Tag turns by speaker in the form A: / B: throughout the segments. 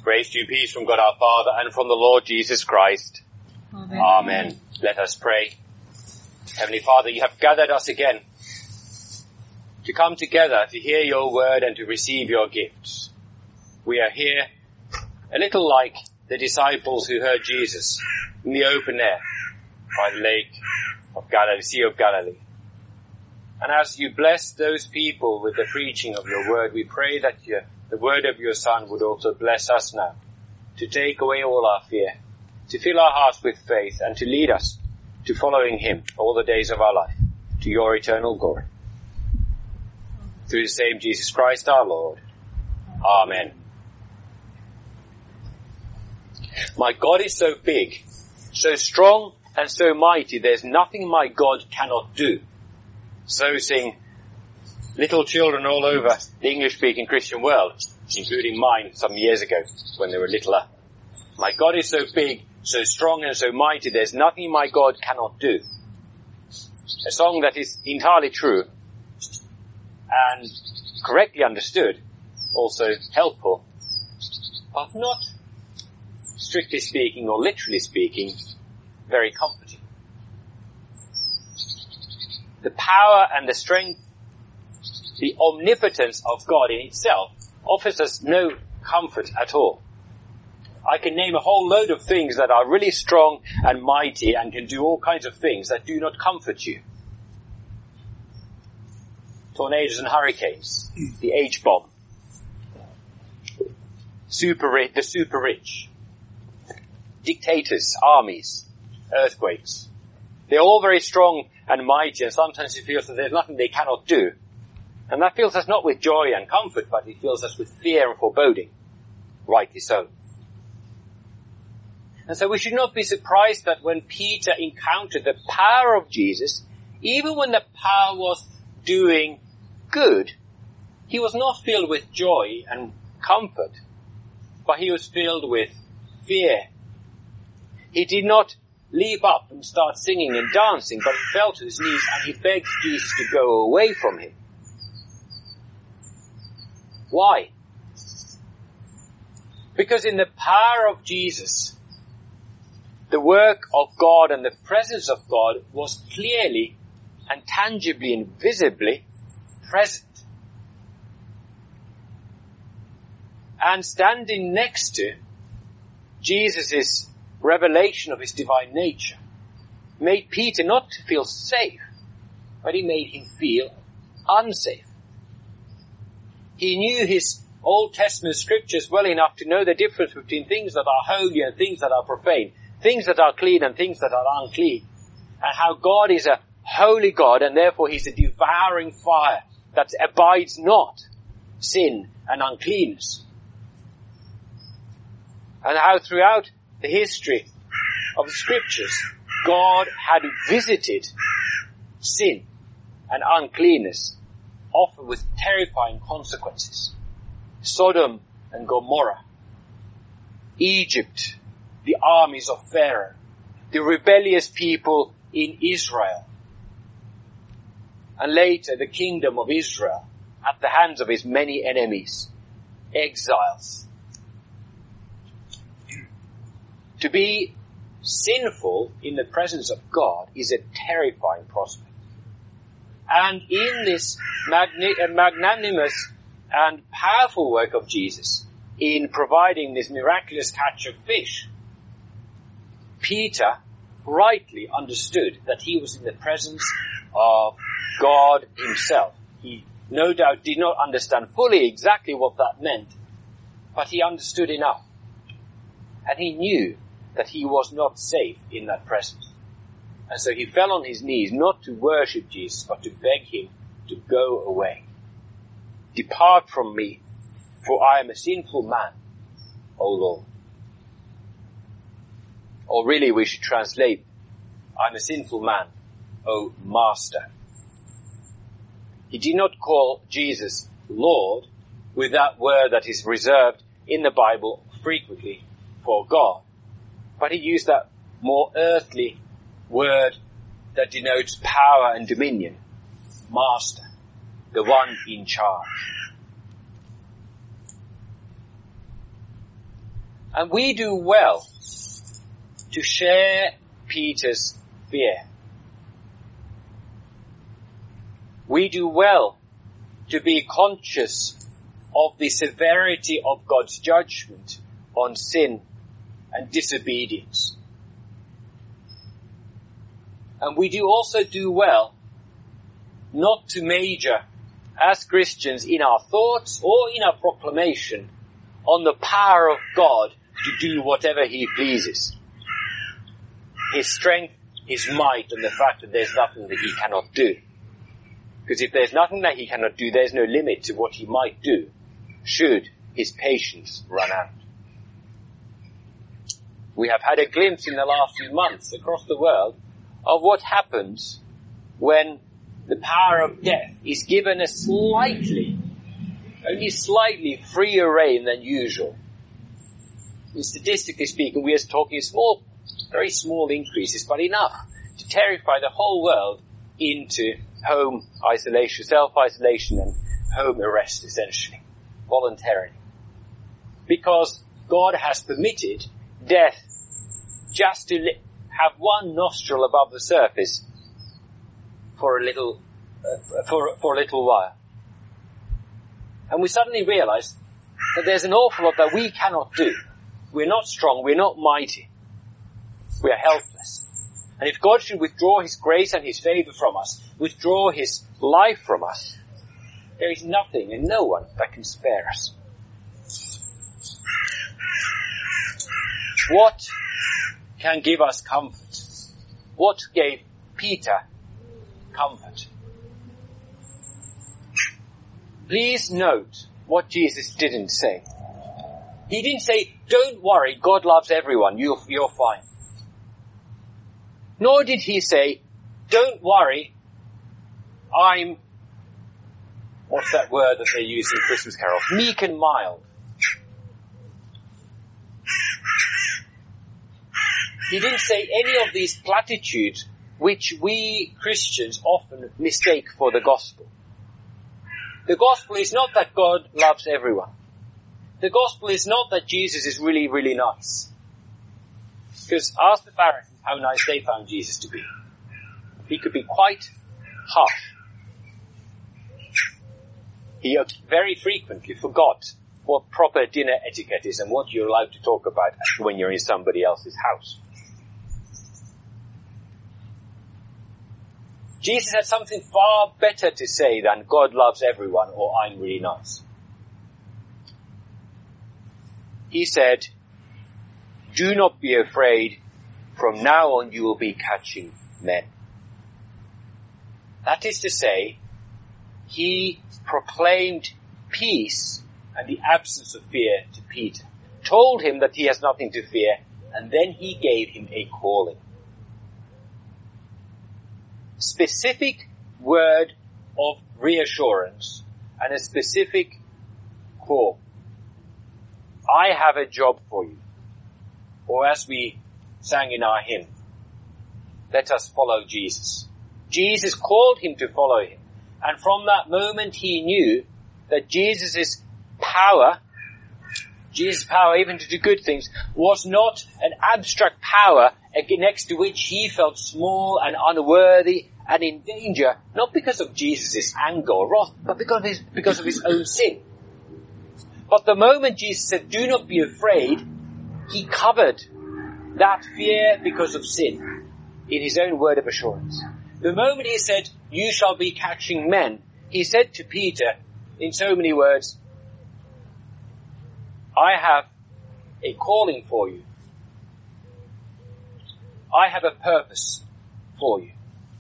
A: Grace to you, peace from God our Father and from the Lord Jesus Christ.
B: Amen.
A: Amen. Let us pray. Heavenly Father, you have gathered us again to come together to hear your word and to receive your gifts. We are here a little like the disciples who heard Jesus in the open air by the lake of Galilee, Sea of Galilee. And as you bless those people with the preaching of your word, we pray that the word of your Son would also bless us now, to take away all our fear, to fill our hearts with faith, and to lead us to following him all the days of our life, to your eternal glory. Through the same Jesus Christ our Lord. Amen. My God is so big, so strong, and so mighty, there's nothing my God cannot do. So sing little children all over the English-speaking Christian world, including mine some years ago when they were littler. My God is so big, so strong and so mighty, there's nothing my God cannot do. A song that is entirely true and correctly understood, also helpful, but not, strictly speaking or literally speaking, very comforting. The power and the strength, the omnipotence of God in itself offers us no comfort at all. I can name a whole load of things that are really strong and mighty and can do all kinds of things that do not comfort you. Tornadoes and hurricanes, the H-bomb, the super rich, dictators, armies, earthquakes. They're all very strong and mighty, and sometimes it feels that there's nothing they cannot do. And that fills us not with joy and comfort, but it fills us with fear and foreboding. Rightly so. And so we should not be surprised that when Peter encountered the power of Jesus, even when the power was doing good, he was not filled with joy and comfort, but he was filled with fear. He did not leap up and start singing and dancing, but he fell to his knees and he begged Jesus to go away from him. Why? Because in the power of Jesus, the work of God and the presence of God was clearly and tangibly and visibly present. And standing next to Jesus' revelation of his divine nature made Peter not to feel safe, but he made him feel unsafe. He knew his Old Testament scriptures well enough to know the difference between things that are holy and things that are profane, things that are clean and things that are unclean, and how God is a holy God and therefore he's a devouring fire that abides not sin and uncleanness. And how throughout the history of the scriptures, God had visited sin and uncleanness, often with terrifying consequences. Sodom and Gomorrah, Egypt, the armies of Pharaoh, the rebellious people in Israel, and later the kingdom of Israel at the hands of his many enemies, exiles. To be sinful in the presence of God is a terrifying prospect. And in this magnanimous and powerful work of Jesus in providing this miraculous catch of fish, Peter rightly understood that he was in the presence of God himself. He no doubt did not understand fully exactly what that meant, but he understood enough. And he knew that he was not safe in that presence. And so he fell on his knees, not to worship Jesus, but to beg him to go away. Depart from me, for I am a sinful man, O Lord. Or really we should translate, I'm a sinful man, O Master. He did not call Jesus Lord with that word that is reserved in the Bible frequently for God, but he used that more earthly word that denotes power and dominion, Master, the one in charge. And we do well to share Peter's fear. We do well to be conscious of the severity of God's judgment on sin and disobedience. And we do also do well not to major as Christians in our thoughts or in our proclamation on the power of God to do whatever he pleases. His strength, his might, and the fact that there's nothing that he cannot do. Because if there's nothing that he cannot do, there's no limit to what he might do, should his patience run out. We have had a glimpse in the last few months across the world of what happens when the power of death is given a only slightly freer rein than usual. And statistically speaking, we are talking very small increases, but enough to terrify the whole world into home isolation, self-isolation and home arrest, essentially, voluntarily. Because God has permitted death just to have one nostril above the surface for a little while. And we suddenly realize that there's an awful lot that we cannot do. We're not strong, we're not mighty. We are helpless. And if God should withdraw his grace and his favor from us, withdraw his life from us, there is nothing and no one that can spare us. What can give us comfort? What gave Peter comfort? Please note what Jesus didn't say. He didn't say, don't worry, God loves everyone, you're fine. Nor did he say, don't worry, what's that word that they use in Christmas carols? Meek and mild. He didn't say any of these platitudes which we Christians often mistake for the gospel. The gospel is not that God loves everyone. The gospel is not that Jesus is really, really nice. Because ask the Pharisees how nice they found Jesus to be. He could be quite harsh. He very frequently forgot what proper dinner etiquette is and what you're allowed to talk about when you're in somebody else's house. Jesus had something far better to say than God loves everyone or I'm really nice. He said, do not be afraid, from now on you will be catching men. That is to say, he proclaimed peace and the absence of fear to Peter, told him that he has nothing to fear, and then he gave him a calling. Specific word of reassurance and a specific call. I have a job for you. Or as we sang in our hymn, let us follow Jesus. Jesus called him to follow him. And from that moment he knew that Jesus' power even to do good things, was not an abstract power next to which he felt small and unworthy and in danger, not because of Jesus' anger or wrath, but because of his own sin. But the moment Jesus said, do not be afraid, he covered that fear because of sin in his own word of assurance. The moment he said, you shall be catching men, he said to Peter in so many words, I have a calling for you. I have a purpose for you.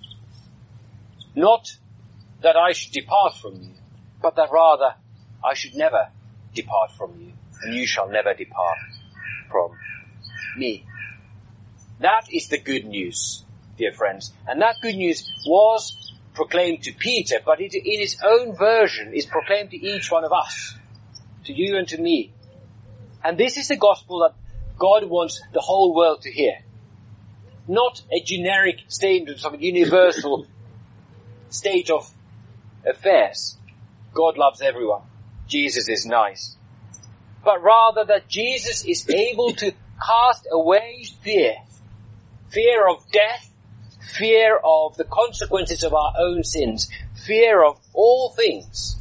A: Not that I should depart from you, but that rather I should never depart from you, and you shall never depart from me. That is the good news, dear friends. And that good news was proclaimed to Peter, but in its own version is proclaimed to each one of us, to you and to me. And this is the gospel that God wants the whole world to hear. Not a generic statement of a universal state of affairs. God loves everyone. Jesus is nice. but rather that Jesus is able to cast away fear. Fear of death, fear of the consequences of our own sins, fear of all things,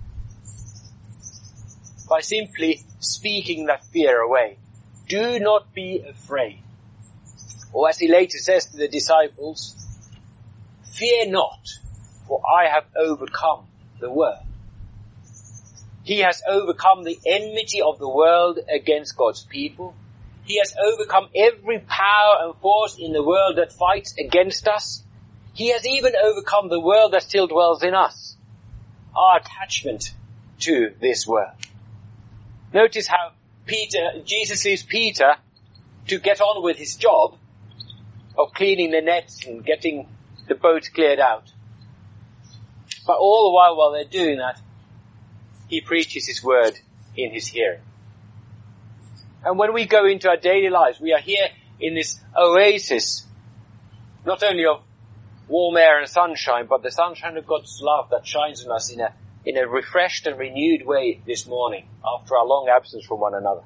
A: by simply speaking that fear away. Do not be afraid. Or as he later says to the disciples, fear not, for I have overcome the world. He has overcome the enmity of the world against God's people. He has overcome every power and force in the world that fights against us. He has even overcome the world that still dwells in us, our attachment to this world. Notice how Jesus leaves Peter to get on with his job of cleaning the nets and getting the boat cleared out. But all the while they're doing that, he preaches his word in his hearing. And when we go into our daily lives, we are here in this oasis, not only of warm air and sunshine, but the sunshine of God's love that shines on us in a refreshed and renewed way this morning after our long absence from one another.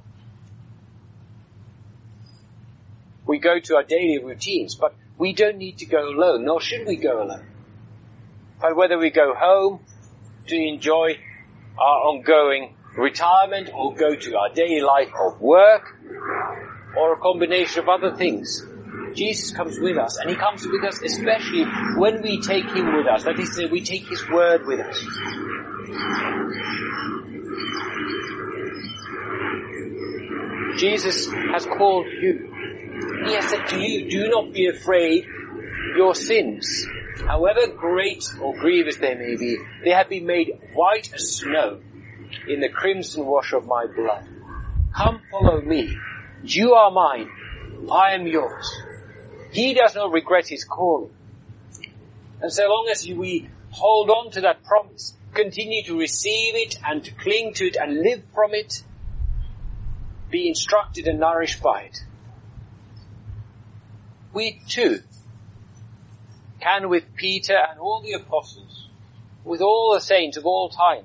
A: We go to our daily routines, but we don't need to go alone, nor should we go alone. But whether we go home to enjoy our ongoing retirement or go to our daily life of work or a combination of other things, Jesus comes with us, and he comes with us especially when we take him with us. That is to say, we take his word with us. Jesus has called you. He has said to you, do not be afraid. Your sins, however great or grievous they may be, they have been made white as snow in the crimson wash of my blood. Come follow me. You are mine. I am yours. He does not regret his calling. And so long as we hold on to that promise, continue to receive it and to cling to it and live from it, be instructed and nourished by it, we too can, with Peter and all the apostles, with all the saints of all times,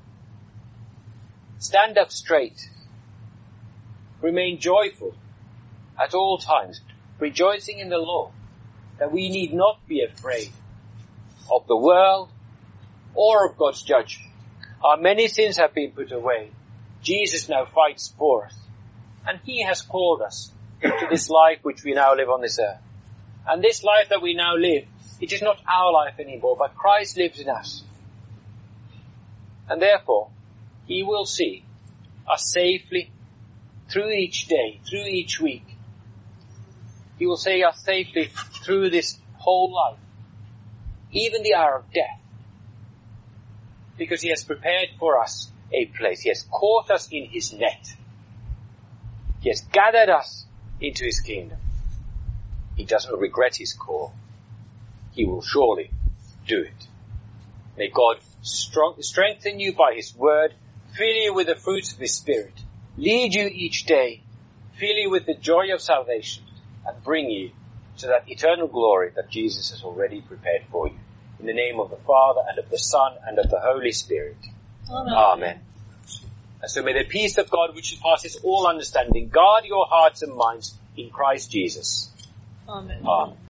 A: stand up straight, remain joyful at all times, rejoicing in the Lord, that we need not be afraid of the world or of God's judgment. Our many sins have been put away. Jesus now fights for us, and he has called us to this life which we now live on this earth. And this life that we now live, it is not our life anymore, but Christ lives in us. And therefore, he will see us safely through each day, through each week. He will see us safely through this whole life, even the hour of death, because he has prepared for us a place. He has caught us in his net. He has gathered us into his kingdom. He does not regret his call. He will surely do it. May God strengthen you by his word, fill you with the fruits of his Spirit, lead you each day, fill you with the joy of salvation, and bring you to that eternal glory that Jesus has already prepared for you. In the name of the Father, and of the Son, and of the Holy Spirit. Amen. Amen. And so may the peace of God, which surpasses all understanding, guard your hearts and minds in Christ Jesus. Amen. Amen.